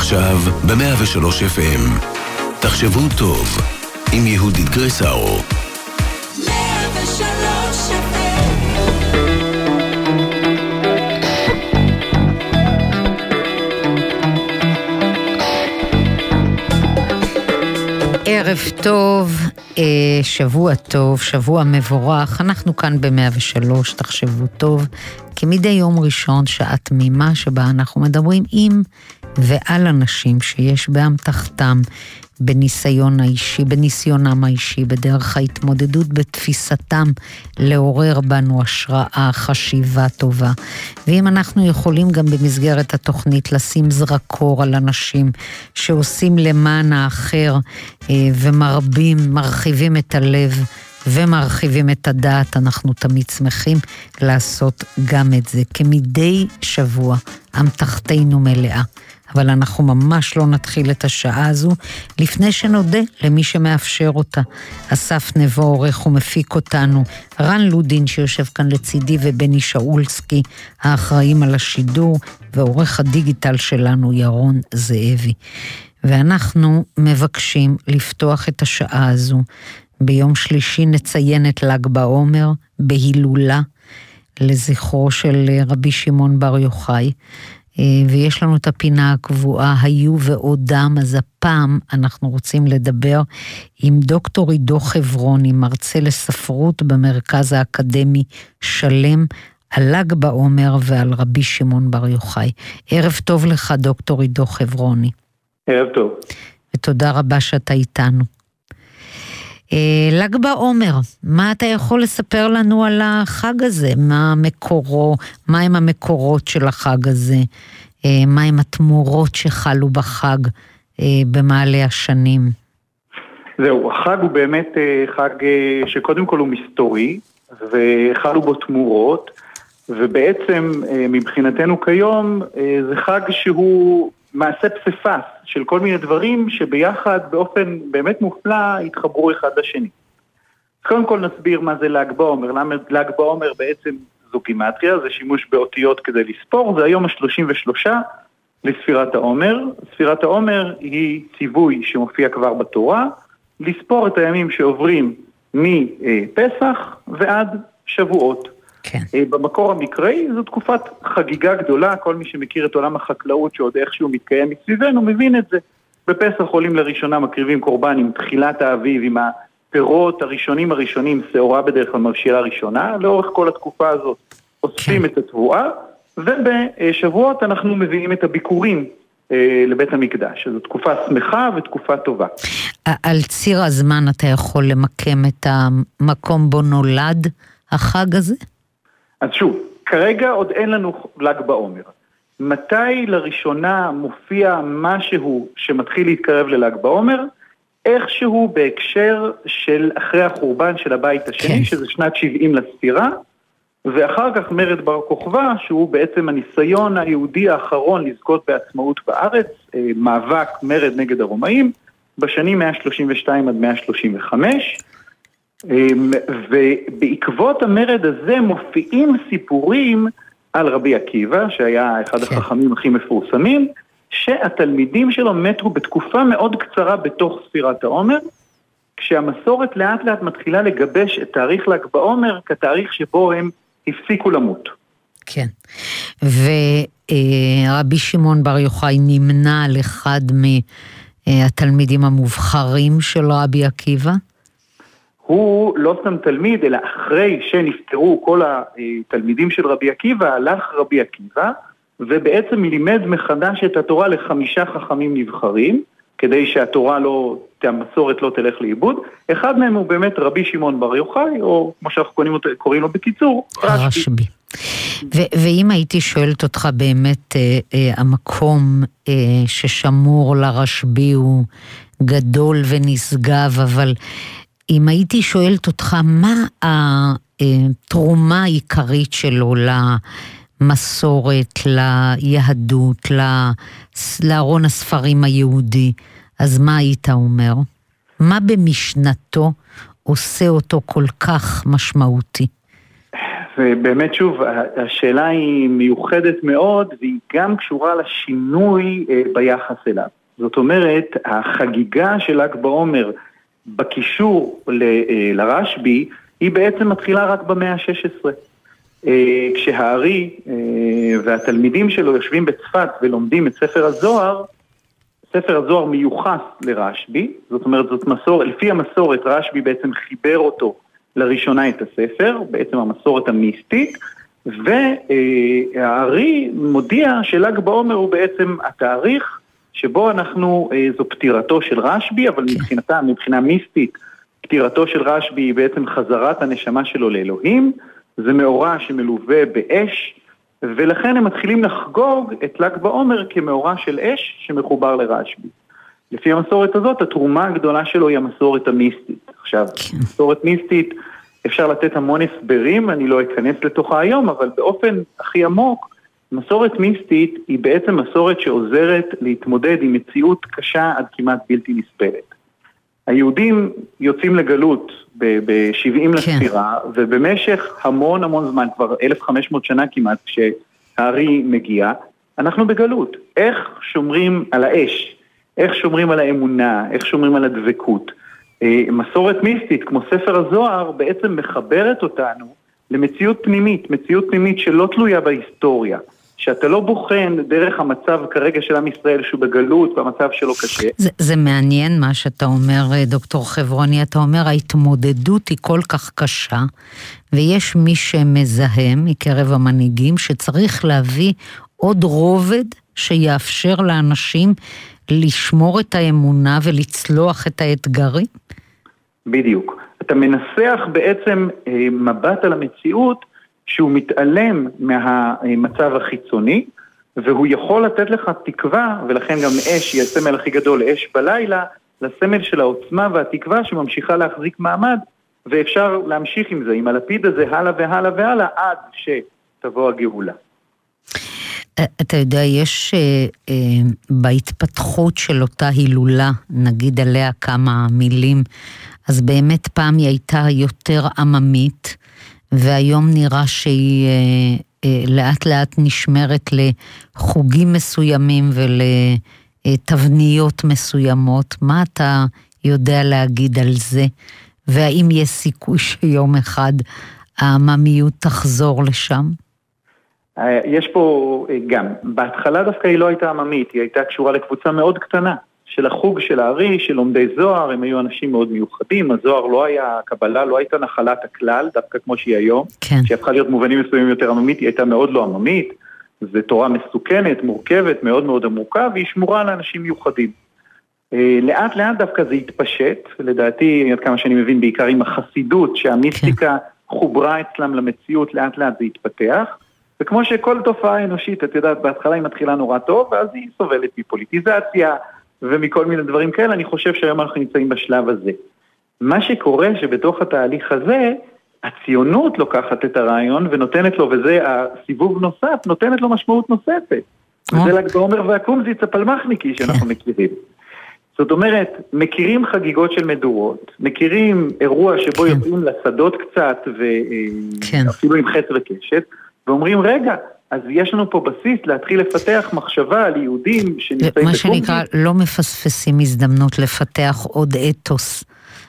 עכשיו ב-103 FM. תחשבו טוב, עם יהודית גרסאו. 103 FM. ערב טוב, שבוע טוב, שבוע מבורך. אנחנו כאן ב-103, תחשבו טוב, כמדי יום ראשון, שעה תמימה שבה אנחנו מדברים עם ועל אנשים שיש באמתחתם בניסיונם האישי, בדרך ההתמודדות, בתפיסתם, לעורר בנו השראה, חשיבה טובה. ואם אנחנו יכולים גם במסגרת התוכנית לשים זרקור על אנשים שעושים למען האחר ומרחיבים את הלב ומרחיבים את הדעת, אנחנו תמיד שמחים לעשות גם את זה. כמדי שבוע אמתחתנו מלאה. אבל אנחנו ממש לא נתחיל את השעה הזו לפני שנודה למי שמאפשר אותה. אסף נבו עורך ומפיק אותנו, רן לודין שיושב כאן לצידי ובני שאולסקי האחראים על השידור, ועורך הדיגיטל שלנו ירון זאבי. ואנחנו מבקשים לפתוח את השעה הזו. ביום שלישי נציין את ל"ג בעומר בהילולה לזכרו של רבי שמעון בר יוחאי, ויש לנו את הפינה הקבועה, היו ועודם. אז הפעם אנחנו רוצים לדבר עם דוקטור עידו חברוני, מרצה לספרות במרכז האקדמי שלם, על ל"ג בעומר ועל רבי שמעון בר יוחאי. ערב טוב לך דוקטור עידו חברוני. ערב טוב. ותודה רבה שאתה איתנו. ל"ג בעומר, מה אתה יכול לספר לנו על החג הזה? מה הם המקורות של החג הזה? מה הם התמורות שחלו בחג במעלה השנים? זהו, החג הוא באמת חג שקודם כל הוא מסתורי, וחלו בו תמורות, ובעצם מבחינתנו כיום זה חג שהוא מעשה פסיפס של כל מיני דברים שביחד באופן באמת מופלא התחברו אחד לשני. קודם כל נסביר מה זה ל"ג בעומר. ל"ג בעומר בעצם זו גימטריה, זה שימוש באותיות כדי לספור, זה היום ה-33 לספירת העומר. ספירת העומר היא ציווי שמופיע כבר בתורה, לספור את הימים שעוברים מפסח ועד שבועות. כן. במקור המקראי זו תקופת חגיגה גדולה, כל מי שמכיר את עולם החקלאות שעוד איכשהו מתקיים מסביבנו מבין את זה. בפסח עולים לראשונה, מקריבים קורבן עם תחילת האביב, עם הפירות הראשונים, שעורה בדרך כלל מבשילה ראשונה, לאורך כל התקופה הזאת אוספים את התבואה, ובשבועות אנחנו מביאים את הביקורים לבית המקדש. זו תקופה שמחה ותקופה טובה. על ציר הזמן אתה יכול למקם את המקום בו נולד החג הזה? אז שוב, כרגע עוד אין לנו ל"ג בעומר. מתי לראשונה מופיע משהו שמתחיל להתקרב לל"ג בעומר? איכשהו בהקשר של אחרי החורבן של הבית השני, שזה שנת 70 לספירה, ואחר כך מרד בר כוכבא, שהוא בעצם הניסיון היהודי האחרון לזכות בעצמאות בארץ, מאבק מרד נגד הרומאים, בשנים 132 עד 135, ובעקבות המרד הזה מופיעים סיפורים על רבי עקיבא, שהיה אחד החכמים הכי מפורסמים, שהתלמידים שלו מתו בתקופה מאוד קצרה בתוך ספירת העומר, כשהמסורת לאט לאט מתחילה לגבש את תאריך ל"ג בעומר כתאריך שבו הם הפסיקו למות. כן, ורבי שמעון בר יוחאי נמנה על אחד מהתלמידים המובחרים של רבי עקיבא? הוא לא סתם תלמיד, אלא אחרי שנפטרו כל התלמידים של רבי עקיבא, הלך רבי עקיבא, ובעצם לימד מחדש את התורה ל5 חכמים נבחרים, כדי שהתורה לא, המסורת לא תלך לאיבוד. אחד מהם הוא באמת רבי שמעון בר יוחאי, או כמו שאנחנו קוראים לו בקיצור, רשב"י. ואם הייתי שואלת אותך באמת, המקום ששמור לרשב"י הוא גדול ונשגב, אבל אם הייתי שואלת אותך, מה התרומה העיקרית שלו למסורת, ליהדות, לארון הספרים היהודי, אז מה היית אומר? מה במשנתו עושה אותו כל כך משמעותי? באמת שוב, השאלה היא מיוחדת מאוד, והיא גם קשורה לשינוי ביחס אליו. זאת אומרת, החגיגה של ל"ג בעומר בקישור לרשב"י, היא בעצם מתחילה רק במאה ה-16. כשהארי והתלמידים שלו יושבים בצפת ולומדים את ספר הזוהר, ספר הזוהר מיוחס לרשב"י, זאת אומרת, לפי המסורת רשב"י בעצם חיבר אותו לראשונה את הספר, בעצם המסורת המיסטית, והארי מודיע של"ג בעומר הוא בעצם התאריך שבו זו פטירתו של רשב"י, אבל מבחינה מיסטית, פטירתו של רשב"י היא בעצם חזרת הנשמה שלו לאלוהים, זה מאורע שמלווה באש, ולכן הם מתחילים לחגוג את ל"ג בעומר כמאורע של אש שמחובר לרשב"י. לפי המסורת הזאת, התרומה הגדולה שלו היא המסורת המיסטית. עכשיו, מסורת מיסטית, אפשר לתת המון הסברים, אני לא אכנס לתוכה היום, אבל באופן הכי עמוק, מסורת מיסטית היא בעצם מסורת שעוזרת להתמודד עם מציאות קשה עד כמעט בלתי נסבלת. היהודים יוצאים לגלות ב-70 לספירה, ובמשך המון זמן, כבר 1500 שנה כמעט, כשהארי מגיע, אנחנו בגלות. איך שומרים על האש? איך שומרים על האמונה? איך שומרים על הדבקות? מסורת מיסטית, כמו ספר הזוהר, בעצם מחברת אותנו למציאות פנימית שלא תלויה בהיסטוריה. שאתה לא בוחן דרך המצב כרגע של עם ישראל שהוא בגלות והמצב שלו קשה. זה מעניין מה שאתה אומר, דוקטור חברוני, אתה אומר ההתמודדות היא כל כך קשה, ויש מי שמזהם מקרב המנהיגים שצריך להביא עוד רובד שיאפשר לאנשים לשמור את האמונה ולצלוח את האתגרים? בדיוק. אתה מנסח בעצם מבט על המציאות שהוא מתעלם מהמצב החיצוני, והוא יכול לתת לך תקווה, ולכן גם אש היא הסמל הכי גדול, אש בלילה, לסמל של העוצמה והתקווה שממשיכה להחזיק מעמד, ואפשר להמשיך עם זה, עם הלפיד הזה, הלאה והלאה והלאה, עד שתבוא הגאולה. אתה יודע, יש בהתפתחות של אותה הילולה, נגיד עליה כמה מילים, אז באמת פעם היא הייתה יותר עממית, והיום נראה שהיא לאט לאט נשמרת לחוגים מסוימים ולתבניות מסוימות. מה אתה יודע להגיד על זה? והאם יש סיכוי שיום אחד העממיות תחזור לשם? יש פה גם, בהתחלה דווקא היא לא הייתה עממית, היא הייתה קשורה לקבוצה מאוד קטנה של החוג של הארי, של לומדי זוהר, הם היו אנשים מאוד מיוחדים, הזוהר לא היה, הקבלה לא הייתה נחלת הכלל, דווקא כמו שהיא היום, כן. שהפכה להיות מובנים מסוימים יותר עממית, היא הייתה מאוד לא עממית, זו תורה מסוכנת, מורכבת, מאוד מאוד עמוקה, והיא שמורה לאנשים מיוחדים. לאט לאט דווקא זה התפשט, לדעתי, עד כמה שאני מבין, בעיקר עם החסידות, שהמיסטיקה חוברה אצלם למציאות, לאט לאט זה התפתח, וכמו שכל תופעה אנושית, את יודעת, בהתחלה היא מתחילה נורא טוב, ואז היא סובלת מפוליטיזציה, ומכל מיני דברים כאלה, אני חושב שהיום אנחנו נמצאים בשלב הזה. מה שקורה שבתוך התהליך הזה, הציונות לוקחת את הרעיון ונותנת לו, וזה הסיבוב נוסף, נותנת לו משמעות נוספת. וזה ל"ג בעומר והקומזיץ הפלמחניקי שאנחנו מכירים. זאת אומרת, מכירים חגיגות של מדורות, מכירים אירוע שבו יוצאים לשדות קצת, ואפילו עם חץ וקשת, ואומרים, רגע, אז יש לנו פה בסיס להתחיל לפתח מחשבה על יהודים שנמצאים מה שנקרא, לא מפספסים הזדמנות לפתח עוד אתוס.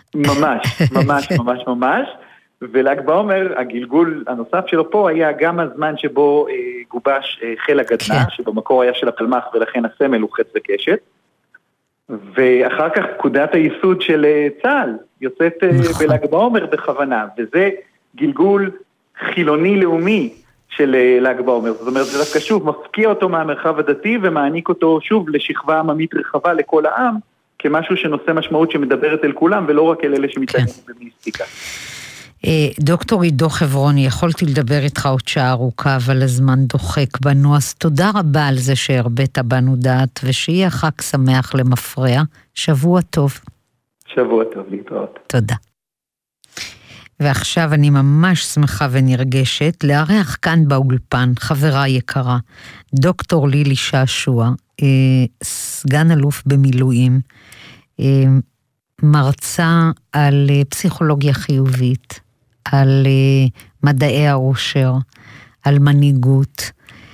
ממש. ול"ג בעומר, הגלגול הנוסף שלו פה היה גם הזמן שבו גובש חיל הגדנ"ע, שבמקור היה של הפלמ"ח ולכן הסמל הוא חץ וקשת, ואחר כך פקודת הייסוד של צה"ל יוצאת בל"ג בעומר בכוונה, וזה גלגול חילוני לאומי של ל"ג בעומר. זאת אומרת, זה דווקא שוב מפקיע אותו מהמרחב הדתי ומעניק אותו שוב לשכבה עממית רחבה לכל העם, כמשהו שנושא משמעות שמדברת אל כולם, ולא רק אל אלה שמתעניינים במיסטיקה. דוקטור עידו חברוני, יכולתי לדבר איתך עוד שעה ארוכה, אבל הזמן דוחק בנו, אז תודה רבה על זה שהרבאת בנו דעת, ושיהיה חג שמח למפרע. שבוע טוב. שבוע טוב, להתראות. תודה. ועכשיו אני ממש שמחה ונרגשת לארח כאן באולפן, חברה יקרה, דוקטור לילי שעשוע, סגן אלוף במילואים, מרצה על פסיכולוגיה חיובית, על מדעי העושר, על מנהיגות,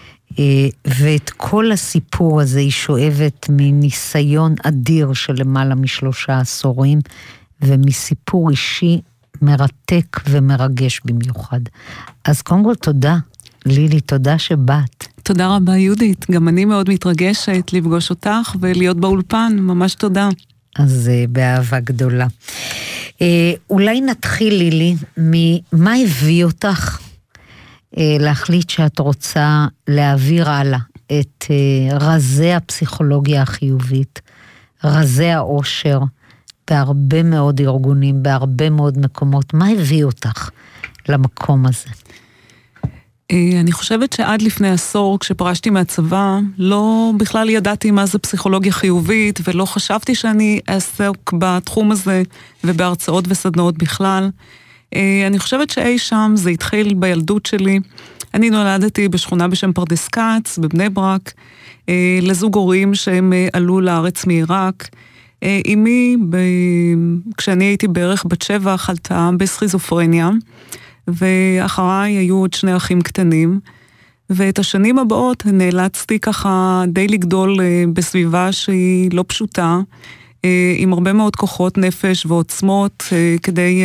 ואת כל הסיפור הזה היא שואבת מניסיון אדיר של למעלה מ3 עשורים, ומסיפור אישי מרתק ומרגש במיוחד. אז קודם כל תודה, לילי, תודה שבאת. תודה רבה יהודית, גם אני מאוד מתרגשת לפגוש אותך ולהיות באולפן, ממש תודה. אז באהבה גדולה. אולי נתחיל לילי, ממה הביא אותך להחליט שאת רוצה להעביר הלאה את רזי הפסיכולוגיה החיובית, רזי העושר, בהרבה מאוד ארגונים, בהרבה מאוד מקומות. מה הביא אותך למקום הזה? אני חושבת שעד לפני עשור, כשפרשתי מהצבא, לא בכלל ידעתי מה זה פסיכולוגיה חיובית, ולא חשבתי שאני אעסוק בתחום הזה, ובהרצאות וסדנאות בכלל. אני חושבת שאי שם זה התחיל בילדות שלי. אני נולדתי בשכונה בשם פרדס כץ, בבני ברק, לזוג הורים שהם עלו לארץ מעיראק. אמי, כשאני הייתי בערך בת 7, חלתה בסכיזופרניה, ואחריי היו עוד 2 אחים קטנים, ואת השנים הבאות נאלצתי ככה די לגדול בסביבה שהיא לא פשוטה, עם הרבה מאוד כוחות נפש ועוצמות כדי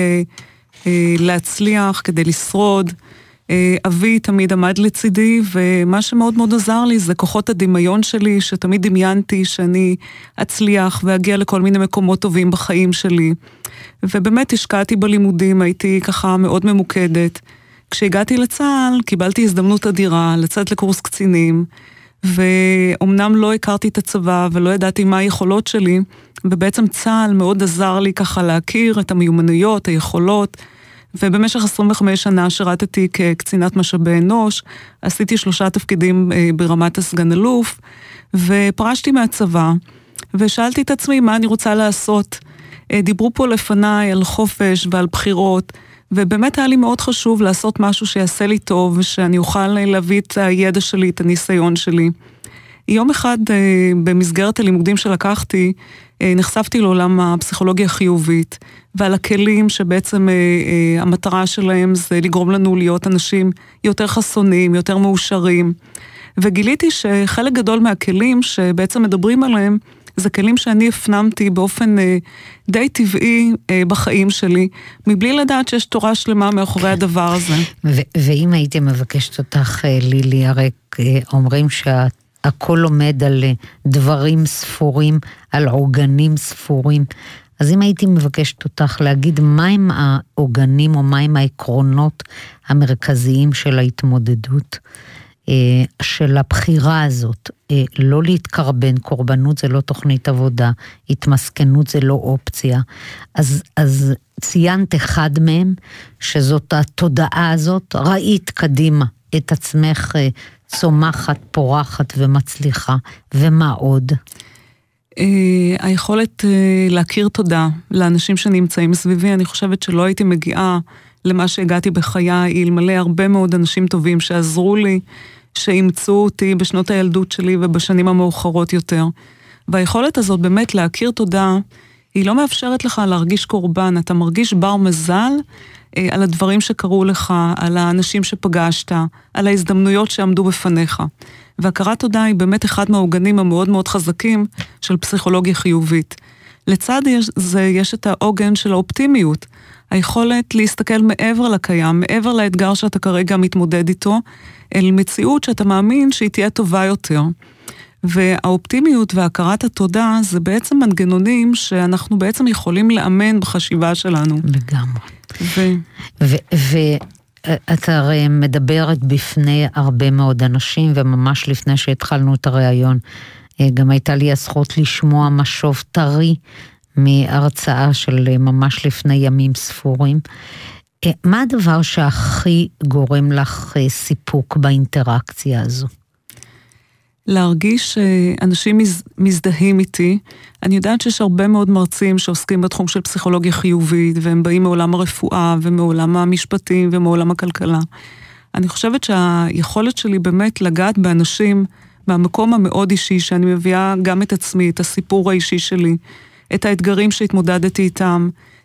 להצליח, כדי לשרוד. אבי תמיד עמד לצידי, ומה שמאוד מאוד עזר לי זה כוחות הדמיון שלי, שתמיד דמיינתי שאני אצליח ואגיע לכל מיני מקומות טובים בחיים שלי. ובאמת השקעתי בלימודים, הייתי ככה מאוד ממוקדת. כשהגעתי לצה"ל, קיבלתי הזדמנות אדירה לצאת לקורס קצינים, ואומנם לא הכרתי את הצבא ולא ידעתי מה היכולות שלי, ובעצם צה"ל מאוד עזר לי ככה להכיר את המיומנויות, היכולות, ובמשך 25 שנה שירתתי כקצינת משאבי אנוש, עשיתי 3 תפקידים ברמת הסגן אלוף, ופרשתי מהצבא, ושאלתי את עצמי מה אני רוצה לעשות. דיברו פה לפניי על חופש ועל בחירות, ובאמת היה לי מאוד חשוב לעשות משהו שיעשה לי טוב, ושאני אוכל להביא את הידע שלי, את הניסיון שלי. יום אחד במסגרת הלימודים שלקחתי, נחשפתי לעולם הפסיכולוגיה החיובית, ועל הכלים שבעצם המטרה שלהם זה לגרום לנו להיות אנשים יותר חסונים, יותר מאושרים. וגיליתי שחלק גדול מהכלים שבעצם מדברים עליהם, זה כלים שאני הפנמתי באופן די טבעי בחיים שלי, מבלי לדעת שיש תורה שלמה מאחורי הדבר הזה. ואם הייתי מבקשת אותך, לילי, הרי אומרים שהכל עומד על דברים ספורים, על עוגנים ספורים, אז אם הייתי מבקשת אותך להגיד מהם העוגנים או מהם העקרונות המרכזיים של ההתמודדות, של הבחירה הזאת, לא להתקרבן, קורבנות זה לא תוכנית עבודה, התמסכנות זה לא אופציה, אז ציינת אחד מהם, שזאת התודעה הזאת, ראית קדימה את עצמך צומחת, פורחת ומצליחה, ומה עוד? היכולת להכיר תודה לאנשים שנמצאים סביבי, אני חושבת שלא הייתי מגיעה למה שהגעתי בחיי, אלמלא הרבה מאוד אנשים טובים שעזרו לי, שאימצו אותי בשנות הילדות שלי ובשנים המאוחרות יותר. והיכולת הזאת באמת להכיר תודה, היא לא מאפשרת לך להרגיש קורבן, אתה מרגיש בר מזל על הדברים שקרו לך, על האנשים שפגשת, על ההזדמנויות שעמדו בפניך. והכרת תודה היא באמת אחד מהעוגנים המאוד מאוד חזקים של פסיכולוגיה חיובית. לצד זה יש את העוגן של האופטימיות, היכולת להסתכל מעבר לקיים, מעבר לאתגר שאתה כרגע מתמודד איתו, אל מציאות שאתה מאמין שהיא תהיה טובה יותר. והאופטימיות והכרת התודה זה בעצם מנגנונים שאנחנו בעצם יכולים לאמן בחשיבה שלנו. לגמרי. ואת הרי מדברת בפני הרבה מאוד אנשים, וממש לפני שהתחלנו את הרעיון, גם הייתה לי הזכות לשמוע משוב טרי מהרצאה של ממש לפני ימים ספורים. מה הדבר שהכי גורם לך סיפוק באינטראקציה הזו? להרגיש שאנשים מזדהים איתי. אני יודעת שיש הרבה מאוד מרצים שעוסקים בתחום של פסיכולוגיה חיובית, והם באים מעולם הרפואה ומעולם המשפטים ומעולם הכלכלה. אני חושבת שהיכולת שלי באמת לגעת באנשים מהמקום המאוד אישי, שאני מביאה גם את עצמי, את הסיפור האישי שלי, את האתגרים שהתמודדתי איתם,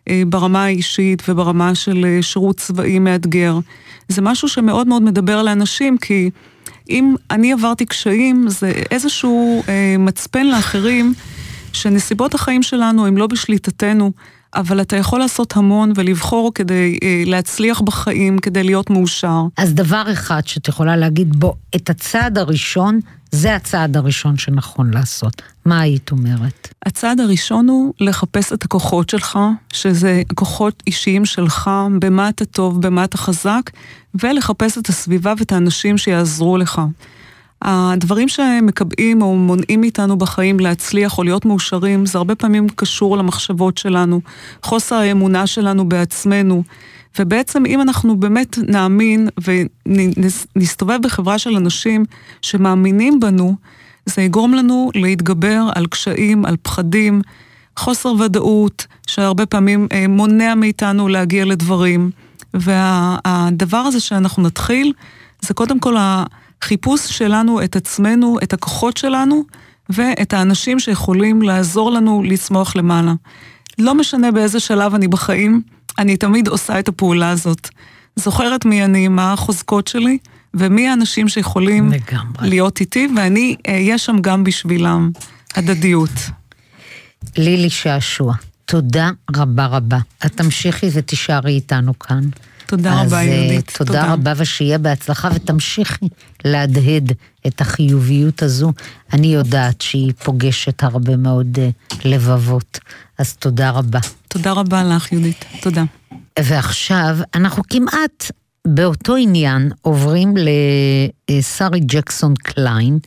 ברמה האישית וברמה של שירות צבאי מאתגר. זה משהו שמאוד מאוד מדבר לאנשים, כי אם אני עברתי קשיים, זה איזשהו מצפן לאחרים, שנסיבות החיים שלנו הם לא בשליטתנו, אבל אתה יכול לעשות המון ולבחור כדי להצליח בחיים, כדי להיות מאושר. אז דבר אחד שאת יכולה להגיד בו, את הצעד הראשון, זה הצעד הראשון שנכון לעשות. מה היית אומרת? הצעד הראשון הוא לחפש את הכוחות שלך, שזה הכוחות אישיים שלך, במה אתה טוב, במה אתה חזק, ולחפש את הסביבה ואת האנשים שיעזרו לך. הדברים שמקבעים או מונעים איתנו בחיים להצליח או להיות מאושרים, זה הרבה פעמים קשור למחשבות שלנו, חוסר האמונה שלנו בעצמנו, ובעצם אם אנחנו באמת נאמין ונסתובב בחברה של אנשים שמאמינים בנו, זה יגרום לנו להתגבר על קשיים, על פחדים, חוסר ודאות, שהרבה פעמים מונע מאיתנו להגיע לדברים, והדבר הזה שאנחנו נתחיל, זה קודם כל החיפוש שלנו את עצמנו, את הכוחות שלנו, ואת האנשים שיכולים לעזור לנו לצמוח למעלה. לא משנה באיזה שלב אני בחיים, אני תמיד עושה את הפעולה הזאת. זוכרת מי אני, מה החוזקות שלי, ומי האנשים שיכולים להיות איתי, ואני אהיה שם גם בשבילם. הדדיות. לילי שעשוע, תודה רבה רבה. את תמשיכי ותישארי איתנו כאן. תודה רבה יהודית. תודה רבה ושיהיה בהצלחה, ותמשיכי להדהד את החיוביות הזו. אני יודעת שהיא פוגשת הרבה מאוד לבבות. אז תודה רבה. תודה רבה לך יהודית. תודה. ועכשיו אנחנו כמעט באותו עניין עוברים לשרי ג'קסון קליין,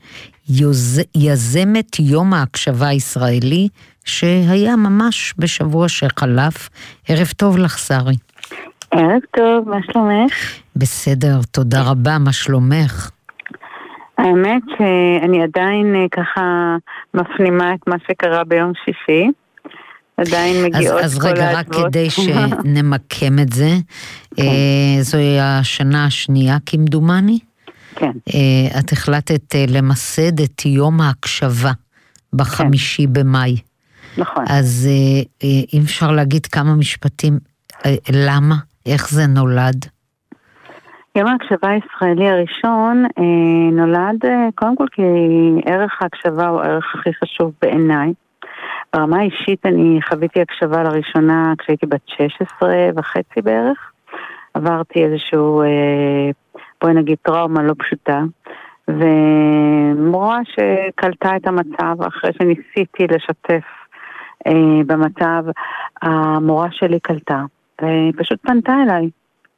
יזמת יום ההקשבה הישראלי, שהיה ממש בשבוע שחלף. ערב טוב לך שרי. ערב טוב, מה שלומך? בסדר, תודה רבה, מה שלומך? האמת שאני עדיין ככה מפנימה את מה שקרה ביום שישי. עדיין מגיעות אז כל רגע, העצבות. רק כדי שנמקם את זה, זוהי השנה השנייה כמדומני. כן. את החלטת למסד את יום ההקשבה ב5 במאי. נכון. אז אם אפשר להגיד כמה משפטים, למה? איך זה נולד? יום ההקשבה הישראלי הראשון נולד קודם כל כי ערך ההקשבה הוא הערך הכי חשוב בעיניי. ברמה האישית אני חוויתי הקשבה לראשונה כשהייתי בת 16 וחצי בערך. עברתי איזשהו, בואי נגיד, טראומה לא פשוטה. ומורה שקלטה את המצב אחרי שניסיתי לשתף במצב, המורה שלי קלטה. ופשוט פנתה אליי.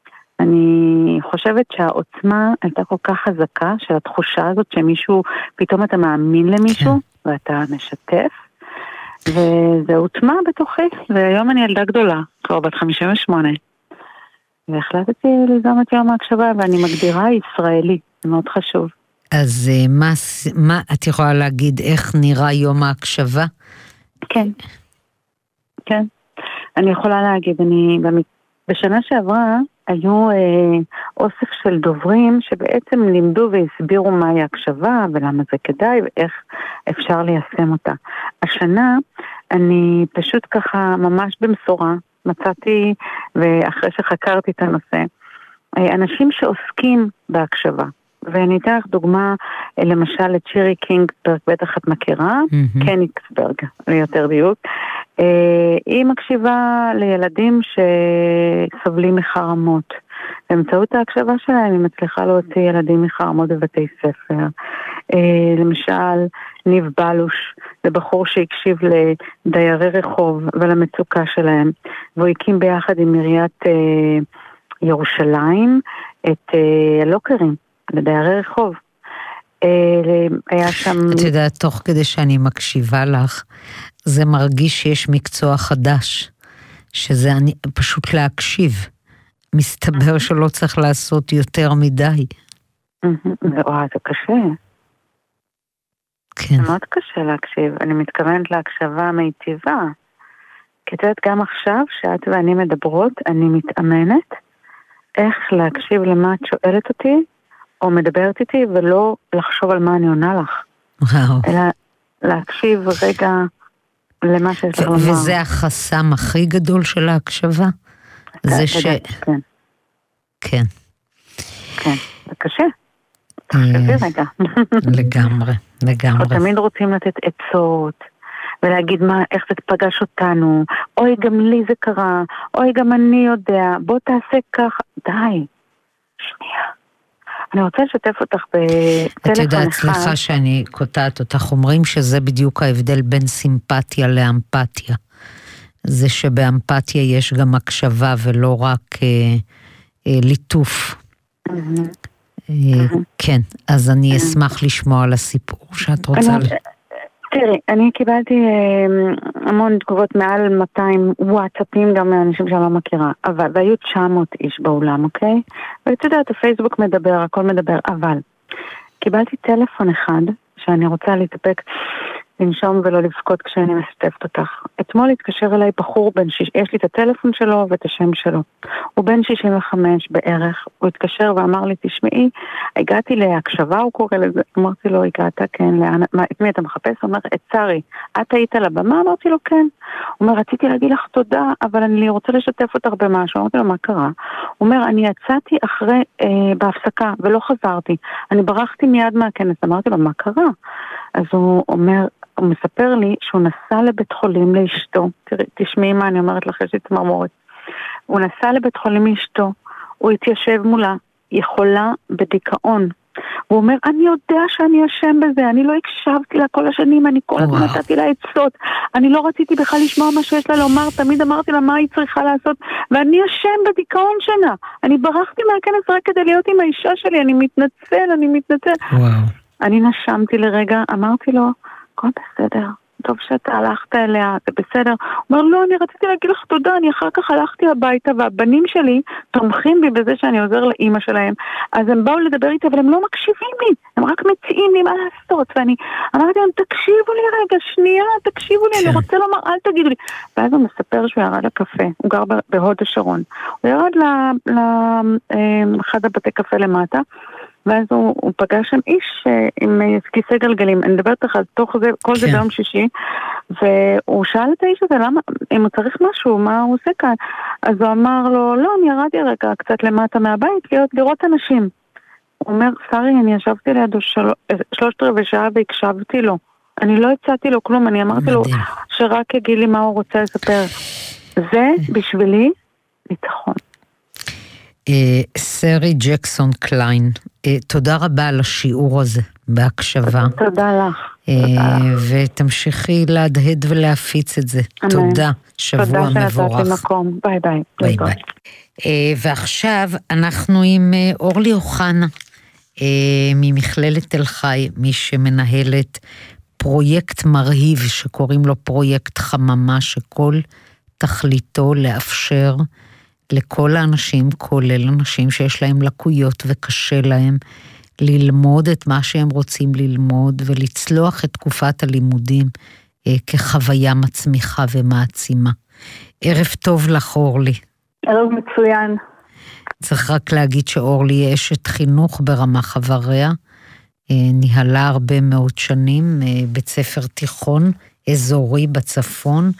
אני חושבת שהעוצמה הייתה כל כך חזקה של התחושה הזאת שמישהו, פתאום אתה מאמין למישהו ואתה משתף, וזה עוצמה בתוכי, והיום אני ילדה גדולה, כבר בת 58, והחלטתי ליזום את יום ההקשבה, ואני מגדירה ישראלי, זה מאוד חשוב. אז מה את יכולה להגיד, איך נראה יום ההקשבה? כן, כן. אני יכולה להגיד, בשנה שעברה היו אוסף של דוברים שבעצם לימדו והסבירו מהי הקשבה ולמה זה כדאי ואיך אפשר ליישם אותה. השנה אני פשוט ככה ממש במשורה מצאתי, ואחרי שחקרתי את הנושא, אנשים שעוסקים בהקשבה. ואני אתן לך דוגמה, למשל לצ'ירי קינגסברג, בטח את מכירה, קניגסברג, ליותר דיוק. היא מקשיבה לילדים שסובלים מחרמות. באמצעות ההקשבה שלהם היא מצליחה להוציא ילדים מחרמות בבתי ספר. למשל, ניב בלוש, זה בחור שהקשיב לדיירי רחוב ולמצוקה שלהם, והוא הקים ביחד עם עיריית ירושלים את הלוקרים. לדיירי רחוב. היה שם... את יודעת, תוך כדי שאני מקשיבה לך, זה מרגיש שיש מקצוע חדש, שזה אני, פשוט להקשיב. מסתבר שלא צריך לעשות יותר מדי. זה קשה. כן. זה מאוד קשה להקשיב. אני מתכוונת להקשבה מיטיבה. כי את יודעת, גם עכשיו, שאת ואני מדברות, אני מתאמנת איך להקשיב למה את שואלת אותי, או מדברת איתי, ולא לחשוב על מה אני עונה לך. וואו. אלא להקשיב רגע למה שיש לך לומר. וזה החסם הכי גדול של ההקשבה? זה ש... כן. כן. כן, זה קשה. תחשבי רגע. לגמרי. אנחנו תמיד רוצים לתת עצות, ולהגיד איך זה פגש אותנו, אוי גם לי זה קרה, אוי גם אני יודע, בוא תעשה ככה, די, שנייה. אני רוצה לשתף אותך בטלפון אחד. את יודעת, סליחה שאני קוטעת אותך, אומרים שזה בדיוק ההבדל בין סימפתיה לאמפתיה. זה שבאמפתיה יש גם הקשבה ולא רק ליטוף. כן, אז אני אשמח לשמוע על הסיפור שאת רוצה. תראי, אני קיבלתי המון תגובות, מעל 200 וואטסאפים גם מאנשים שאני לא מכירה, והיו 900 איש באולם, אוקיי? ואתה יודעת, הפייסבוק מדבר, הכל מדבר, אבל קיבלתי טלפון אחד שאני רוצה להתאפק, לנשום ולא לבכות כשאני משתפת אותך. אתמול התקשר אליי בחור יש לי את הטלפון שלו ואת השם שלו. הוא בן 65 בערך. הוא התקשר ואמר לי, תשמעי, הגעתי להקשבה, הוא קורא לזה. אמרתי לו, הגעת, כן, את מי אתה מחפש? הוא אומר, את שרי, את היית על הבמה? אמרתי לו, כן. הוא אומר, רציתי להגיד לך תודה, אבל אני רוצה לשתף אותך במשהו. אמרתי לו, מה קרה? הוא אומר, אני יצאתי אחרי, בהפסקה, ולא חזרתי. אני ברחתי מיד מהכנס. אמרתי לו, מה קרה? אז הוא אומר, הוא מספר לי שהוא נסע לבית חולים לאשתו. תשמעי מה אני אומרת לך, יש לי צמרמורת. הוא נסע לבית חולים לאשתו, הוא התיישב מולה, יכולה בדיכאון. הוא אומר, אני יודע שאני אשם בזה, אני לא הקשבתי לה כל השנים, אני כל הזמן נתתי לה עצות, אני לא רציתי בכלל לשמוע מה שיש לה לומר, תמיד אמרתי לה מה היא צריכה לעשות, ואני אשם בדיכאון שנה. אני ברחתי מהכנס רק כדי להיות עם האישה שלי, אני מתנצל. אני נשמתי לרגע, אמרתי לו, הכל בסדר, טוב שאתה הלכת אליה, זה בסדר. הוא אומר, לא, אני רציתי להגיד לך תודה, אני אחר כך הלכתי הביתה, והבנים שלי תומכים בי בזה שאני עוזר לאמא שלהם. אז הם באו לדבר איתי, אבל הם לא מקשיבים לי, הם רק מציעים לי מה לעשות, ואני אמרתי להם, תקשיבו לי רגע, שנייה, תקשיבו לי, אני רוצה לומר, אל תגידו לי. ואז הוא מספר שהוא ירד לקפה, הוא גר בהוד השרון. הוא ירד לאחד הבתי קפה למטה, ואז הוא פגש שם איש עם כיסא גלגלים, אני מדברת לך על תוך זה, כל זה ביום שישי, והוא שאל את האיש הזה, למה, אם הוא צריך משהו, מה הוא עושה כאן? אז הוא אמר לו, לא, אני ירדתי רגע קצת למטה מהבית, לראות אנשים. הוא אומר, שרי, אני ישבתי לידו 3/4 שעה והקשבתי לו. אני לא הצעתי לו כלום, אני אמרתי לו שרק יגיד לי מה הוא רוצה לספר. זה בשבילי ביטחון. סרי ג'קסון קליין, תודה רבה על השיעור הזה בהקשבה. תודה לך. ותמשיכי להדהד ולהפיץ את זה. תודה, שבוע מבורך. תודה שנתתי מקום, ביי ביי. ועכשיו אנחנו עם אורלי אוחנה, ממכללת תל חי, מי שמנהלת פרויקט מרהיב שקוראים לו פרויקט חממה, שכל תכליתו לאפשר לכל האנשים, כולל אנשים שיש להם לקויות וקשה להם, ללמוד את מה שהם רוצים ללמוד, ולצלוח את תקופת הלימודים כחוויה מצמיחה ומעצימה. ערב טוב לך, אורלי. ערב מצוין. צריך רק להגיד שאורלי היא אשת חינוך ברמה חבריה, ניהלה הרבה מאוד שנים, בית ספר תיכון אזורי בצפון,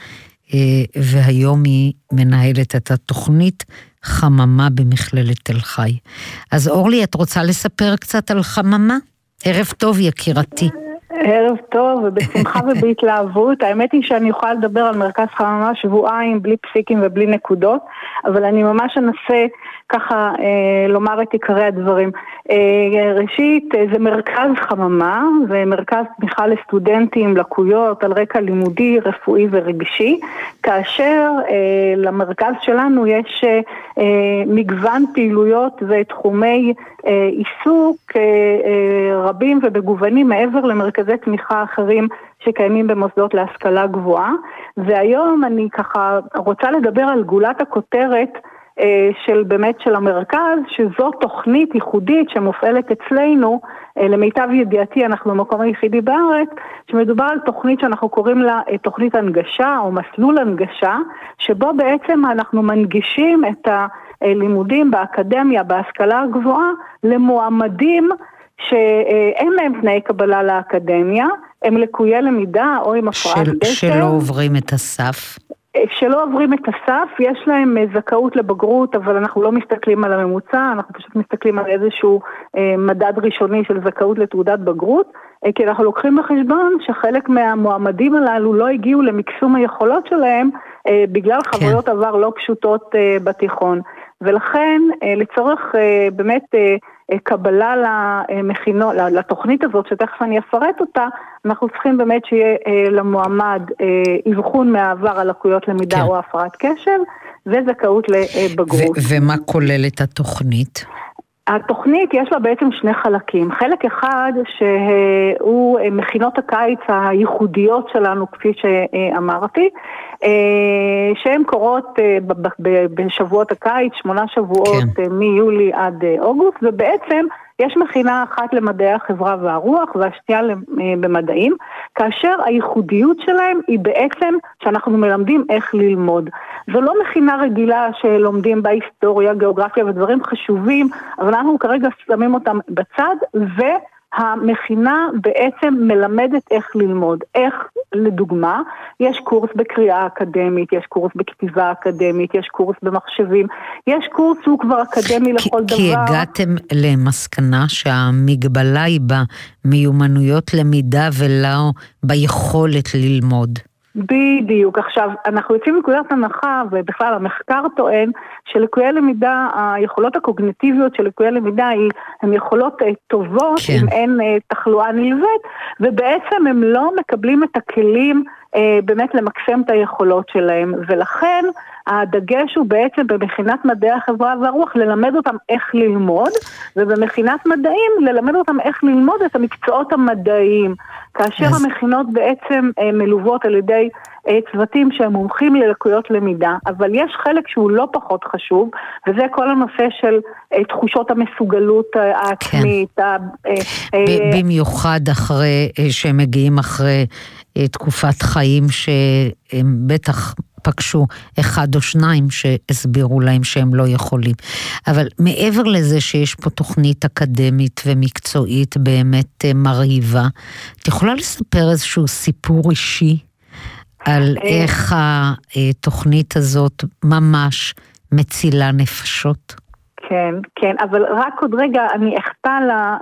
והיום היא מנהלת את התוכנית חממה במכללת תל חי. אז אורלי, את רוצה לספר קצת על חממה? ערב טוב, יקירתי. ערב טוב, ובשמחה ובהתלהבות. האמת היא שאני יכולה לדבר על מרכז חממה שבועיים, בלי פסיקים ובלי נקודות, אבל אני ממש אנסה ככה לומר את עיקרי הדברים. ראשית, זה מרכז חממה, זה מרכז תמיכה לסטודנטים, לקויות, על רקע לימודי, רפואי ורגשי, כאשר למרכז שלנו יש מגוון פעילויות ותחומי עיסוק רבים ובגוונים מעבר למרכזי תמיכה אחרים שקיימים במוסדות להשכלה גבוהה. והיום אני ככה רוצה לדבר על גולת הכותרת של המרכז, שזו תוכנית ייחודית שמופעלת אצלנו, למיטב ידיעתי אנחנו במקום היחידי בארץ, שמדובר על תוכנית שאנחנו קוראים לה תוכנית הנגשה או מסלול הנגשה, שבו בעצם אנחנו מנגישים את הלימודים באקדמיה, בהשכלה הגבוהה, למועמדים שאין להם תנאי קבלה לאקדמיה, הם לקויי למידה או עם הפרעת קשב. שלא עוברים את הסף. שלא עוברים את הסף, יש להם זכאות לבגרות, אבל אנחנו לא מסתכלים על הממוצע, אנחנו פשוט מסתכלים על איזשהו מדד ראשוני של זכאות לתעודת בגרות, כי אנחנו לוקחים בחשבון שחלק מהמועמדים הללו לא הגיעו למקסום היכולות שלהם, בגלל חוויות עבר לא פשוטות בתיכון. ולכן לצורך באמת קבלה לתוכנית הזאת, שתכף אני אפרט אותה, אנחנו צריכים באמת שיהיה למועמד אבחון מהעבר על לקויות למידה או הפרעת קשב, וזכאות לבגרות. ומה כוללת התוכנית? התוכנית יש לה בעצם שני חלקים. חלק אחד שהוא מכינות הקיץ הייחודיות שלנו, כפי שאמרתי, שהן קורות בשבועות הקיץ, 8 שבועות מיולי עד אוגוסט, ובעצם יש מכינה אחת למדעי החברה והרוח והשנייה במדעים, כאשר הייחודיות שלהם היא בעצם שאנחנו מלמדים איך ללמוד. זו לא מכינה רגילה שלומדים בהיסטוריה, גיאוגרפיה ודברים חשובים, אבל אנחנו כרגע שמים אותם בצד, והמכינה בעצם מלמדת איך ללמוד. איך, לדוגמה, יש קורס בקריאה אקדמית, יש קורס בכתיבה אקדמית, יש קורס במחשבים, יש קורס שהוא כבר אקדמי לכל דבר. כי הגעתם למסקנה שהמגבלה היא במיומנויות למידה ולא ביכולת ללמוד. בדיוק. עכשיו, אנחנו יוצאים מנקודת הנחה, ובכלל המחקר טוען שלקויי למידה, היכולות הקוגניטיביות של לקויי למידה הן יכולות טובות, אם אין תחלואה נלווית, ובעצם הם לא מקבלים את הכלים באמת למקסם את היכולות שלהם, ולכן הדגש הוא בעצם במכינת מדעי החברה והרוח ללמד אותם איך ללמוד, ובמכינת מדעים ללמד אותם איך ללמוד את המקצועות המדעיים, כאשר המכינות בעצם מלוות על ידי צוותים שהם מומחים ללקויות למידה, אבל יש חלק שהוא לא פחות חשוב, וזה כל הנושא של תחושות המסוגלות העצמית. במיוחד אחרי שהם מגיעים אחרי תקופת חיים שהם בטח פגשו 1 או 2 שהסבירו להם שהם לא יכולים. אבל מעבר לזה שיש פה תוכנית אקדמית ומקצועית באמת מרהיבה, את יכולה לספר איזשהו סיפור אישי על איך התוכנית הזאת ממש מצילה נפשות? כן, כן, אבל רק עוד רגע אני אחטא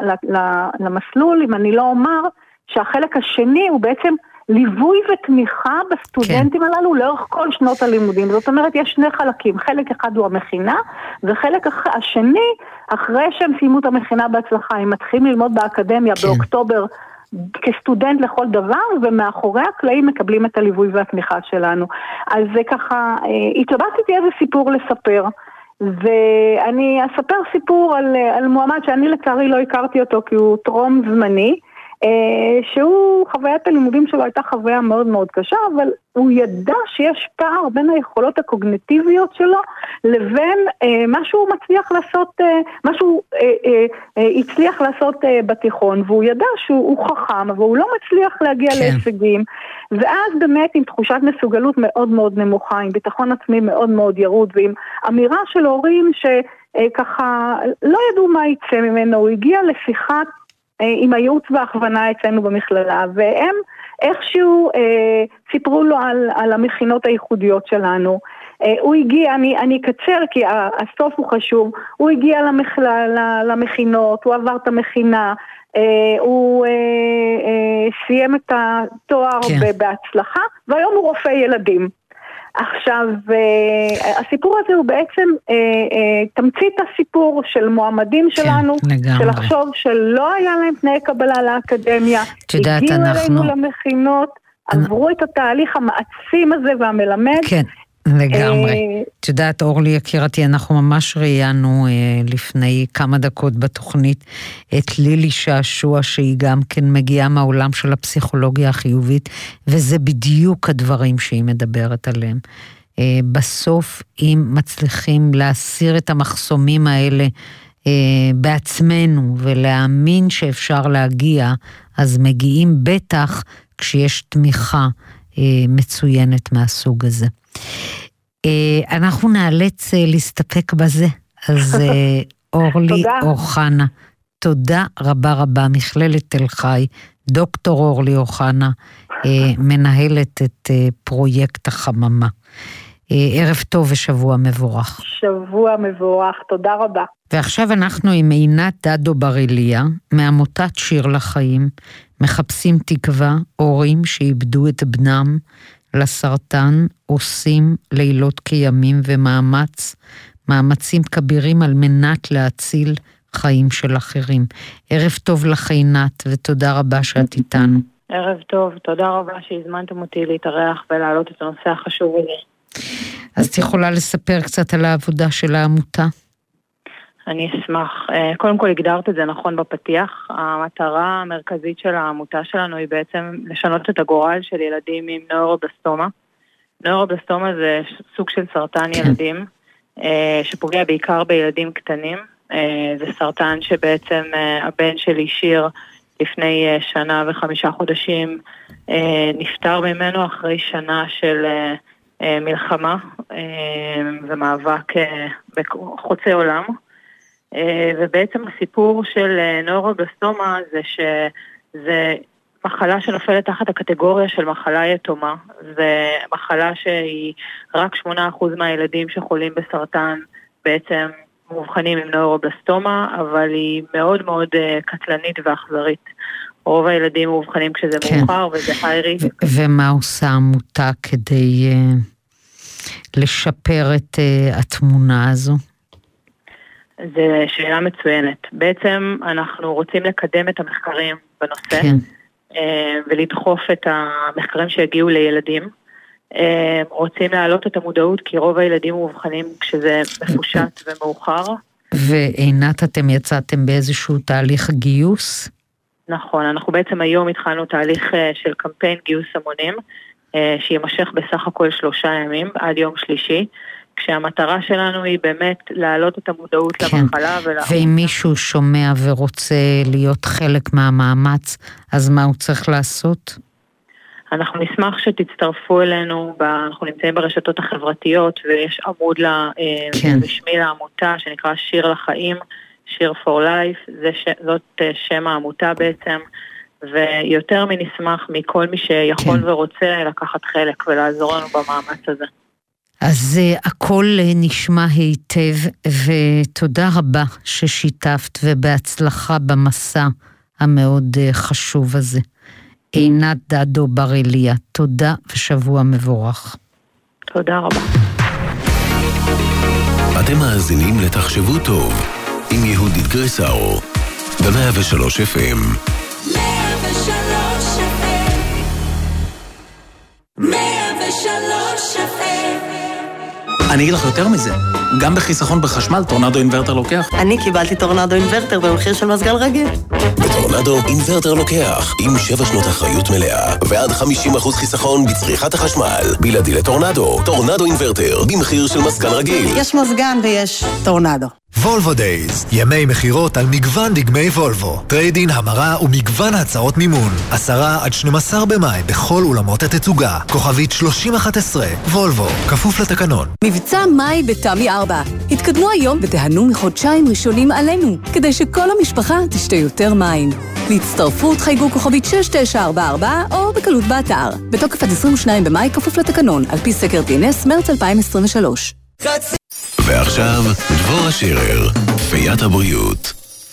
למסלול אם אני לא אומר שהחלק השני הוא בעצם ליווי ותמיכה בסטודנטים הללו לאורך כל שנות הלימודים. זאת אומרת, יש 2 חלקים. חלק אחד הוא המכינה, וחלק השני, אחרי שהם סיימו את המכינה בהצלחה, הם מתחילים ללמוד באקדמיה באוקטובר כסטודנט לכל דבר, ומאחורי הקלעים מקבלים את הליווי והתמיכה שלנו. אז זה ככה, התלבטתי איזה סיפור לספר, ואני אספר סיפור על מועמד שאני לצערי לא הכרתי אותו, כי הוא טרום זמני, שהוא, חוויית הלימודים שלו הייתה חוויה מאוד מאוד קשה, אבל הוא ידע שיש פער בין היכולות הקוגניטיביות שלו לבין מה שהוא מצליח לעשות, מה שהוא הצליח לעשות בתיכון, והוא ידע שהוא חכם, אבל הוא לא מצליח להגיע להישגים, ואז באמת עם תחושת מסוגלות מאוד מאוד נמוכה, עם ביטחון עצמי מאוד מאוד ירוד, ועם אמירה של הורים שככה לא ידעו מה יצא ממנו, הוא הגיע לשיחת עם הייעוץ והכוונה אצלנו במכללה, והם איכשהו סיפרו לו על המכינות הייחודיות שלנו. הוא הגיע, אני אקצר כי הסוף הוא חשוב, הוא הגיע למכינות, הוא עבר את המכינה, הוא סיים את התואר בהצלחה, והיום הוא רופא ילדים. עכשיו, הסיפור הזה הוא בעצם תמצית הסיפור של מועמדים שלנו, של לחשוב שלא היה להם תנאי קבלה לאקדמיה, הגיעו אלינו למכינות, עברו את התהליך המעצים הזה והמלמד. כן, לגמרי. את יודעת, אורלי יקירתי, אנחנו ממש ראיינו לפני כמה דקות בתוכנית את לילי שעשוע, שהיא גם כן מגיעה מהעולם של הפסיכולוגיה החיובית, וזה בדיוק הדברים שהיא מדברת עליהם. בסוף, אם מצליחים להסיר את המחסומים האלה בעצמנו, ולהאמין שאפשר להגיע, אז מגיעים בטח כשיש תמיכה מצוינת מהסוג הזה. אנחנו נאלץ להסתפק בזה, אז אורלי אוחנה, תודה רבה רבה, מכללת תל חי, דוקטור אורלי אוחנה, מנהלת את פרויקט החממה. ערב טוב ושבוע מבורך. שבוע מבורך, תודה רבה. ועכשיו אנחנו עם עינת דדו בריליה, מעמותת שיר לחיים, מחפשים תקווה, הורים שאיבדו את בנם לסרטן, עושים לילות כימים ומאמצים כבירים על מנת להציל חיים של אחרים. ערב טוב לך עינת, ותודה רבה שאת איתנו. ערב טוב, תודה רבה שהזמנתם אותי להתארח ולהעלות את הנושא החשוב הזה. אז את יכולה לספר קצת על העבודה של העמותה? אני אשמח. קודם כל הגדרת את זה נכון בפתיח. המטרה המרכזית של העמותה שלנו היא בעצם לשנות את הגורל של ילדים עם נוירובלסטומה. נוירובלסטומה זה סוג של סרטן ילדים, שפוגע בעיקר בילדים קטנים. זה סרטן שבעצם הבן שלי שיר לפני 1.5 שנה חודשים, נפטר ממנו אחרי שנה של מלחמה ומאבק בחוצה עולם. ובעצם הסיפור של נוירובלסטומה זה שזה מחלה שנופלת תחת הקטגוריה של מחלה יתומה. זה מחלה שהיא רק 8% מהילדים שחולים בסרטן בעצם מובחנים עם נוירובלסטומה, אבל היא מאוד מאוד קטלנית ואכזרית. רוב הילדים מובחנים כשזה מאוחר וזה הייריסק. ומה עושה העמותה כדי לשפר את התמונה הזו? זו שאלה מצוינת. בעצם אנחנו רוצים לקדם את המחקרים בנושא, כן. ולדחוף את המחקרים שהגיעו לילדים. רוצים להעלות את המודעות, כי רוב הילדים מובחנים כשזה מפושט ומאוחר. ועינת, אתם יצאתם באיזשהו תהליך גיוס? נכון, אנחנו בעצם היום התחלנו תהליך של קמפיין גיוס המונים, שימשך בסך הכל 3 ימים, עד יום שלישי, כשהמטרה שלנו היא באמת להעלות את המודעות למחלה. ואם מישהו שומע ורוצה להיות חלק מהמאמץ, אז מה הוא צריך לעשות? אנחנו נשמח שתצטרפו אלינו, אנחנו נמצאים ברשתות החברתיות, ויש עמוד רשמי לעמותה שנקרא שיר לחיים, שיר for life, זאת שם העמותה בעצם, ויותר מנשמח מכל מי שיכול ורוצה לקחת חלק ולעזור לנו במאמץ הזה. אז הכל נשמע היטב, ותודה רבה ששיתפת, ובהצלחה במסע המאוד חשוב הזה. עינת דדו בריליה, תודה ושבוע מבורך. תודה רבה. אתם מאזינים לתחשבו טוב עם יהודית גרסאו ב-103 FM. 103 FM. 103 FM. אני אגיד לך יותר מזה, גם בחיסכון בחשמל, טורנדו אינברטר לוקח. אני קיבלתי טורנדו אינברטר במחיר של מזגן רגיל. בטורנדו אינברטר לוקח, עם 7 שנות אחריות מלאה, ועד 50% חיסכון בצריכת החשמל. בלעדי לטורנדו, טורנדו אינברטר, במחיר של מזגן רגיל. יש מזגן ויש טורנדו. וולבו דייז, ימי מחירות על מגוון דגמי וולבו, טריידין, המרה ומגוון הצעות מימון. 10 עד 12 במאי בכל אולמות התצוגה. כוכבית 3011, וולבו, כפוף לתקנון. מבצע מאי בתמי 4. התקדמו היום ותיהנו מחודשיים ראשונים עלינו, כדי שכל המשפחה תשתה יותר מים. להצטרפות חייגו כוכבית 6944 או בקלות באתר. בתוקף עד 22 במאי כפוף לתקנון, על פי סקר TNS מרץ 2023. ועכשיו, דבורה שרר, פיית הבריאות.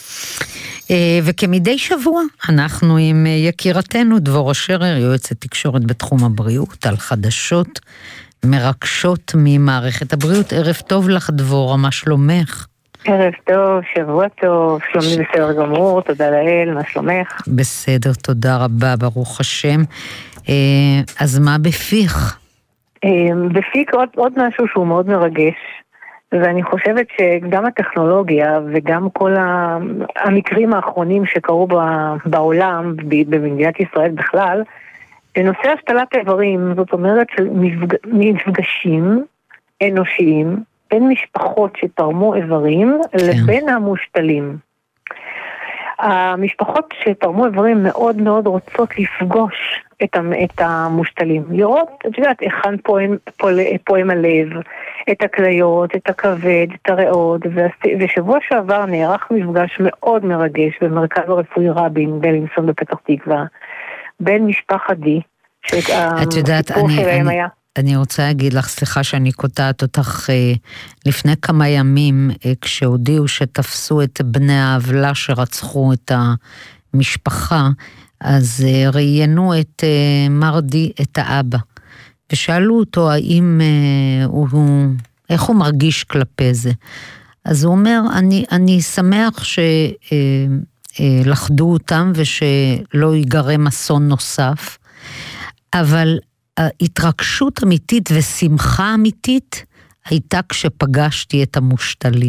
וכמדי שבוע, אנחנו עם יקירתנו דבורה שרר, יועצת תקשורת בתחום הבריאות, על חדשות מרגשות ממערכת הבריאות. ערב טוב לך דבורה, מה שלומך? ערב טוב, שבוע טוב, שלומי בסדר גמור, תודה לאל, מה שלומך? בסדר, תודה רבה, ברוך השם. אז מה בפיך? בפיק עוד משהו שהוא מאוד מרגש, ואני חושבת שגם הטכנולוגיה וגם כל המקרים האחרונים שקרו בעולם, במדינת ישראל בכלל, נושא השתלת איברים, זאת אומרת של מפגשים אנושיים בין משפחות שתרמו איברים לבין המושתלים. המשפחות שתרמו איברים מאוד מאוד רוצות לפגוש את המושתלים, לראות, את יודעת, היכן פועם הלב, את הכליות, את הכבד, את הריאות, ושבוע שעבר נערך מפגש מאוד מרגש במרכז הרפואי רבין בלינסון בפתח תקווה, בן משפחת די, את יודעת, אני רוצה להגיד לך, סליחה שאני קוטעת אותך, לפני כמה ימים, כשהודיעו שתפסו את בני העוולה שרצחו את המשפחה, אז ראיינו את מרדי, את האבא, ושאלו אותו האם איך הוא מרגיש כלפי זה. אז הוא אומר, אני שמח שלכדו אותם ושלא ייגרם אסון נוסף, אבל התרגשות אמיתית ושמחה אמיתית הייתה כשפגשתי את המושתלים.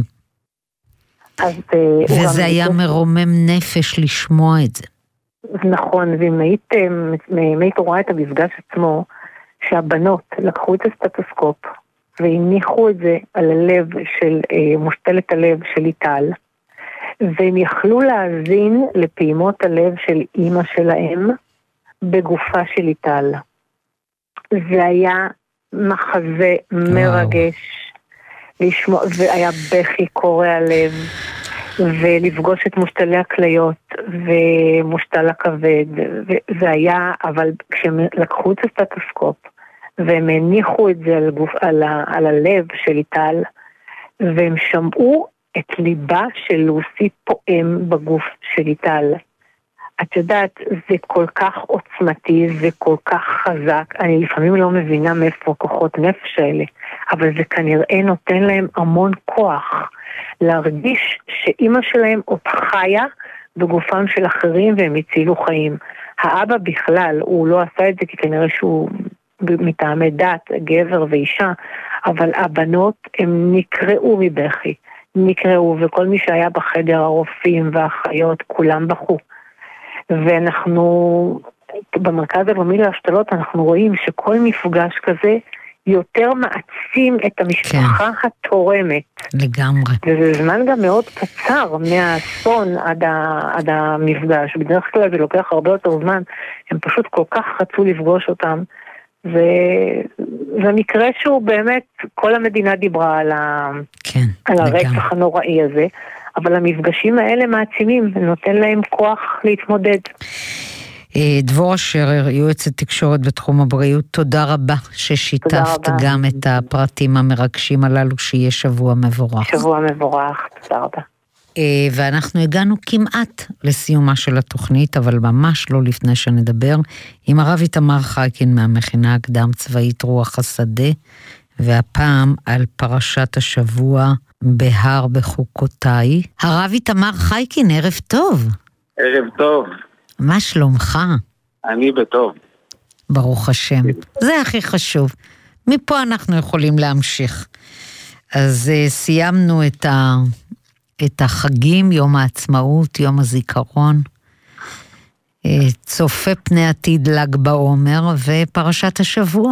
וזה היה מרומם נפש לשמוע את זה. נכון, ואם היית רואה את המפגש עצמו, שהבנות לקחו את הסטטוסקופ, והניחו את זה על הלב של מושתלת הלב של ליטל, והם יכלו להאזין לפעימות הלב של אמא שלהם בגופה של ליטל. זה היה מחזה מרגש לשמוע, והיה בכי קורע לב, ולפגוש את מושתלי הכליות ומושתל הכבד, וזה היה, אבל כשהם לקחו את הסטטוסקופ והם הניחו את זה על הלב של ליטל, והם שמעו את ליבה של לוסי פועם בגוף של ליטל. את יודעת, זה כל כך עוצמתי, זה כל כך חזק, אני לפעמים לא מבינה מאיפה כוחות נפש האלה, אבל זה כנראה נותן להם המון כוח להרגיש שאימא שלהם עוד חיה בגופם של אחרים והם הצילו חיים. האבא בכלל, הוא לא עשה את זה כי כנראה שהוא מטעמי דת, גבר ואישה, אבל הבנות הם נקראו מבכי, נקראו, וכל מי שהיה בחדר, הרופאים והאחיות, כולם בכו. ואנחנו, במרכז הלאומי להשתלות, אנחנו רואים שכל מפגש כזה יותר מעצים את המשפחה התורמת. לגמרי. וזה זמן גם מאוד קצר מהאסון עד המפגש. בדרך כלל זה לוקח הרבה יותר זמן. הם פשוט כל כך רצו לפגוש אותם. זה מקרה שהוא באמת, כל המדינה דיברה על הרצח הנוראי הזה. אבל המפגשים האלה מעצימים, ונותן להם כוח להתמודד. דבורה שרר, יועצת תקשורת בתחום הבריאות, תודה רבה ששיתפת גם את הפרטים המרגשים הללו, שיהיה שבוע מבורך. שבוע מבורך, תודה רבה. ואנחנו הגענו כמעט לסיומה של התוכנית, אבל ממש לא לפני שנדבר, עם הרב איתמר חייקין מהמכינה הקדם צבאית רוח השדה, והפעם על פרשת השבוע בהר בחוקותיי. הרב איתמר חייקין, ערב טוב. ערב טוב. מה שלומך? אני בטוב. ברוך השם. זה הכי חשוב. מפה אנחנו יכולים להמשיך. אז סיימנו את החגים, יום העצמאות, יום הזיכרון, צופה פני עתיד ל"ג בעומר ופרשת השבוע.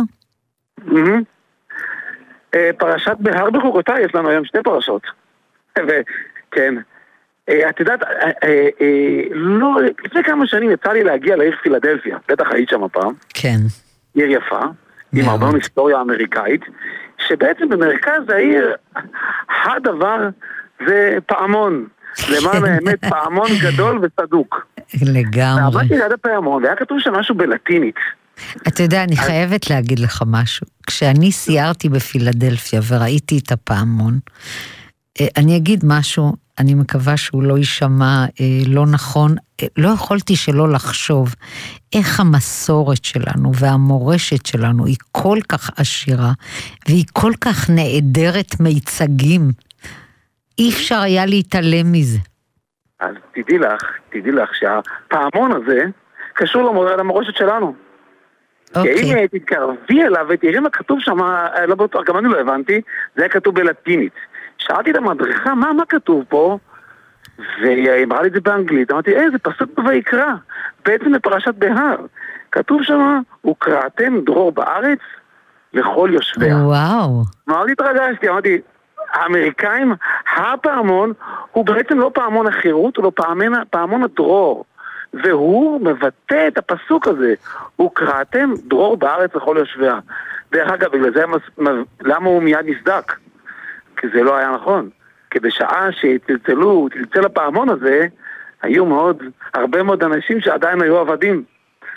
פרשת בהר בחוקותיי, יש לנו היום שתי פרשות. וכן, את יודעת, לא, לפני כמה שנים יצא לי להגיע לעיר פילדלפיה, בטח היית שם הפעם. כן. עיר יפה, עם הרבה היסטוריה אמריקאית, שבעצם במרכז העיר, הדבר זה פעמון. למען האמת, פעמון גדול וסדוק. לגמרי. ועמדתי ליד הפעמון, והיה כתוב שם משהו בלטינית. אתה יודע, אני חייבת להגיד לך משהו. כשאני סיירתי בפילדלפיה וראיתי את הפעמון, אני אגיד משהו, אני מקווה שהוא לא יישמע לא נכון, לא יכולתי שלא לחשוב איך המסורת שלנו והמורשת שלנו היא כל כך עשירה, והיא כל כך נעדרת מיצגים. אי אפשר היה להתעלם מזה. אז תדעי לך שהפעמון הזה קשור למורשת שלנו. כי אם תתקרבי אליו ותראי מה כתוב שם, לא בטוח, גם אני לא הבנתי, זה היה כתוב בלטינית. שאלתי את המדריכה, מה כתוב פה? והיא אמרה לי את זה באנגלית. אמרתי, זה פסוק ויקרא, בעצם בפרשת בהר. כתוב שם, וקראתם דרור בארץ לכל יושביה. וואו. מאוד התרגשתי, אמרתי, האמריקאים, הפעמון הוא בעצם לא פעמון החירות, הוא לא פעמון הדרור. והוא מבטא את הפסוק הזה, וקראתם דרור בארץ לכל יושביה. דרך אגב, בגלל זה למה הוא מיד נסדק? כי זה לא היה נכון. כי בשעה שצלצל הפעמון הזה, היו הרבה מאוד אנשים שעדיין היו עבדים.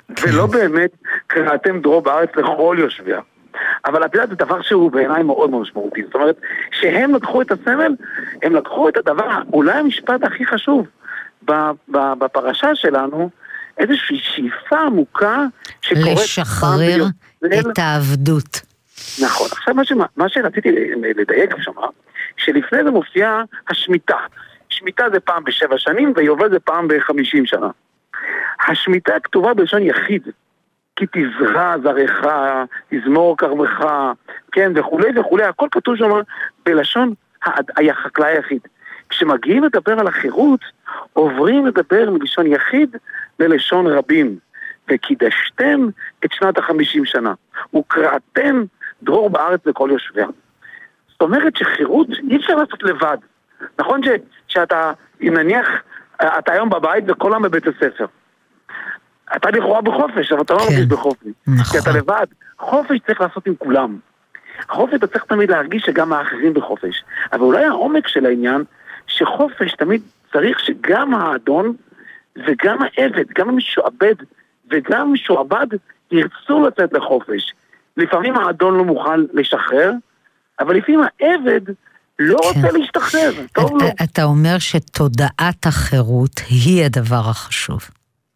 ולא באמת קראתם דרור בארץ לכל יושביה. אבל את יודעת, זה דבר שהוא בעיניי מאוד מאוד משמעותי. זאת אומרת, שהם לקחו את הסמל, הם לקחו את הדבר, אולי המשפט הכי חשוב בפרשה שלנו, איזושהי שאיפה עמוקה שקורית לשחרר את העבדות. נכון. עכשיו מה שרציתי לדייק שמה, שלפני זה מופיעה השמיטה. שמיטה זה פעם ב7 שנים, ויובל זה פעם ב50 שנה. השמיטה כתובה בלשון יחיד. כי תזרע זרעך, תזמור כרמך, כן, וכולי וכולי, הכל כתוב שם בלשון החקלאי היחיד. כשמגיעים לדבר על החירות, עוברים לדבר מלשון יחיד ללשון רבים, וקידשתם את שנת 50 שנה, וקראתם דרור בארץ לכל יושביה. זאת אומרת שחירות אי אפשר לעשות לבד. נכון שאתה, אם נניח, אתה היום בבית וכל היום בבית הספר, אתה לכאורה בחופש, אבל אתה לא מרגיש בחופש. כי אתה לבד. חופש צריך לעשות עם כולם. חופש אתה צריך תמיד להרגיש שגם האחרים בחופש. אבל אולי העומק של העניין, שחופש תמיד צריך שגם האדון וגם העבד, גם המשועבד וגם המשועבד ירצו לצאת לחופש. לפעמים האדון לא מוכן לשחרר, אבל לפעמים העבד לא רוצה להשתחרר. טוב לו. אתה אומר שתודעת החירות היא הדבר החשוב.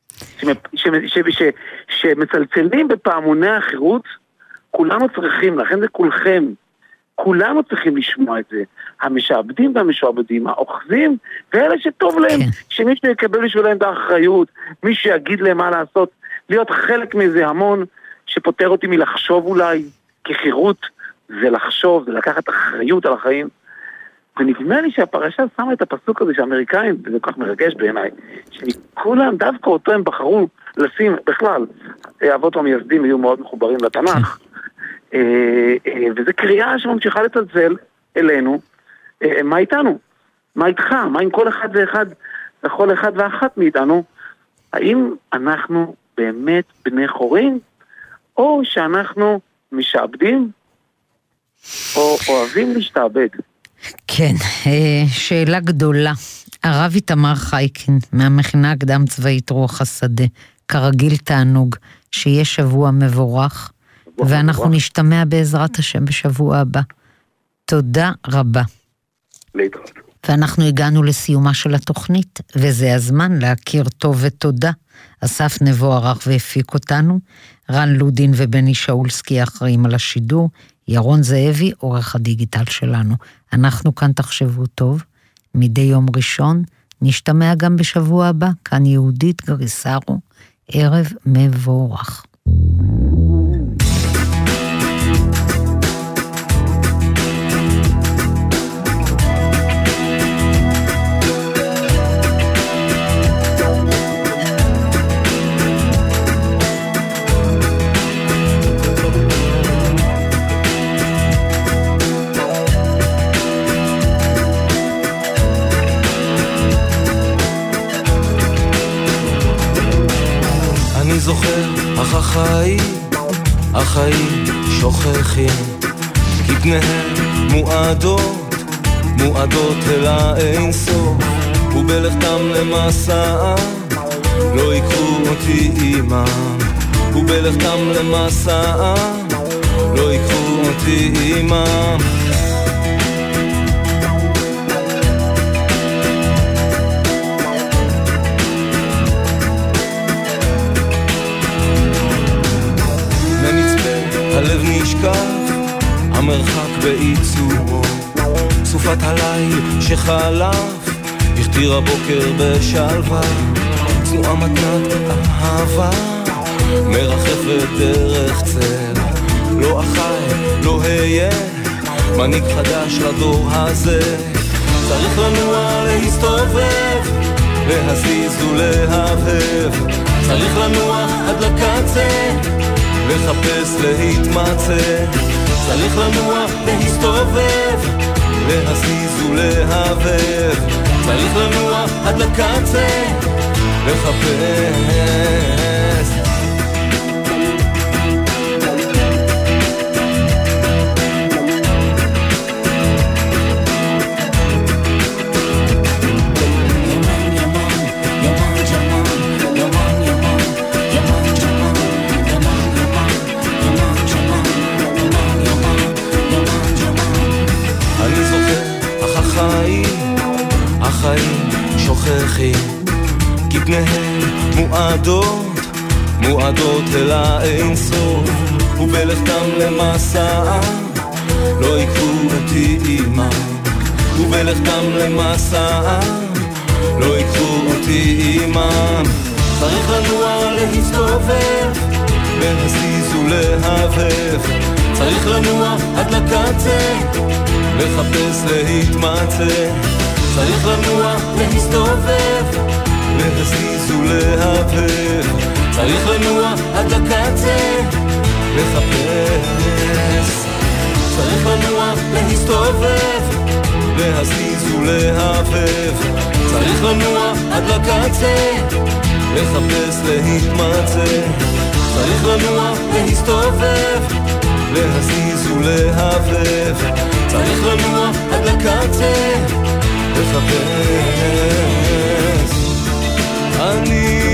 שמצלצלים בפעמוני החירות, כולנו צריכים, לכן זה כולכם, כולנו צריכים לשמוע את זה. המשעבדים והמשועבדים, האוחזים, ואלה שטוב להם, שמישהו יקבל בשבילם את האחריות, מישהו יגיד להם מה לעשות, להיות חלק מזה המון, שפותר אותי מלחשוב אולי, כי חירות זה לחשוב, זה לקחת אחריות על החיים. ונדמה לי שהפרשה שמה את הפסוק הזה שהאמריקאים, וזה כל כך מרגש בעיניי, שכולם דווקא אותו הם בחרו לשים, בכלל, האבות המייסדים היו מאוד מחוברים לתנ"ך, וזו קריאה שממשיכה לצלצל אלינו, מה איתנו? מה איתך? מה עם כל אחד ואחד, לכל אחד ואחת מאיתנו? האם אנחנו באמת בני חורים, או שאנחנו משעבדים, או אוהבים להשתעבד? כן, שאלה גדולה. הרב איתמר חייקין, מהמכינה הקדם צבאית רוח השדה, כרגיל תענוג, שיהיה שבוע מבורך, ואנחנו נשתמע בעזרת השם בשבוע הבא. תודה רבה. להתראות. ואנחנו הגענו לסיומה של התוכנית, וזה הזמן להכיר טוב ותודה. אסף נבו ערך והפיק אותנו, רן לודין ובני שאולסקי אחראים על השידור, ירון זאבי עורך הדיגיטל שלנו. אנחנו כאן תחשבו טוב, מדי יום ראשון, נשתמע גם בשבוע הבא, כאן יהודית גריסרו, ערב מבורך. זוכר, אך החיים שוכחים, כי פניהם מועדות אל האינסוף, ובלכתם למסע לא יקחו אותי עמם, ובלכתם למסע לא יקחו אותי עמם. הלב נשכח, המרחק בעיצומו, סופת הליל שחלף, הכתיר הבוקר בשלווה, תנועה מתנת אהבה, מרחפת דרך צל, לא אחי, לא היה, מנהיג חדש לדור הזה, צריך לנוע להסתובב, להזיז ולהבהב, צריך לנוע עד לקצה, לחפש להתמצא, צריך לנוע להסתובב, להזיז ולהבהב, צריך לנוע עד לקצה, לחפש. שוכחים, כי פניהם מועדות אל האין סוף, ובלכתם למסע לא יקחו אותי עימם, ובלכתם למסע לא יקחו אותי עימם. צריך לנוע להסתובב, להזיז ולהבהב, צריך לנוע עד לקצה, לחפש להתמצא, צריך לנוע להסתובב, להזיז ולהבהב, צריך לנוע עד לקצה, לחפש, צריך לנוע להסתובב, להזיז ולהבהב, צריך לנוע עד לקצה, לחפש להתמצא, צריך לנוע להסתובב, להזיז ולהבהב, צריך לנוע עד לקצה, לחפש. אני